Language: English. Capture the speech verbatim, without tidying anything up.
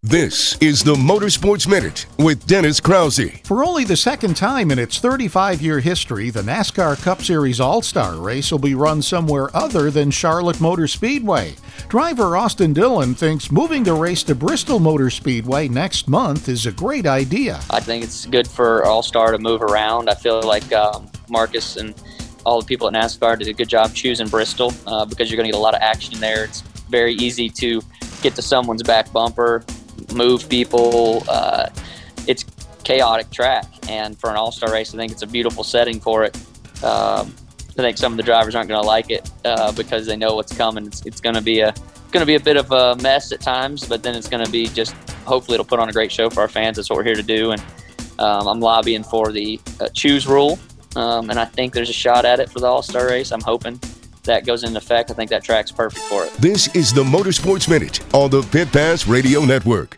This is the Motorsports Minute with Dennis Krause. For only the second time in its thirty-five-year history, the NASCAR Cup Series All-Star Race will be run somewhere other than Charlotte Motor Speedway. Driver Austin Dillon thinks moving the race to Bristol Motor Speedway next month is a great idea. I think it's good for All-Star to move around. I feel like um, Marcus and all the people at NASCAR did a good job choosing Bristol uh, because you're going to get a lot of action there. It's very easy to get to someone's back bumper, move people. Uh, it's chaotic track, and for an all-star race, I think it's a beautiful setting for it. Um, I think some of the drivers aren't going to like it uh, because they know what's coming. It's, it's going to be a going to be a bit of a mess at times, but then it's going to be just hopefully it'll put on a great show for our fans. That's what we're here to do, and um, I'm lobbying for the uh, choose rule, um, and I think there's a shot at it for the all-star race. I'm hoping that goes into effect. I think that track's perfect for it. This is the Motorsports Minute on the Pit Pass Radio Network.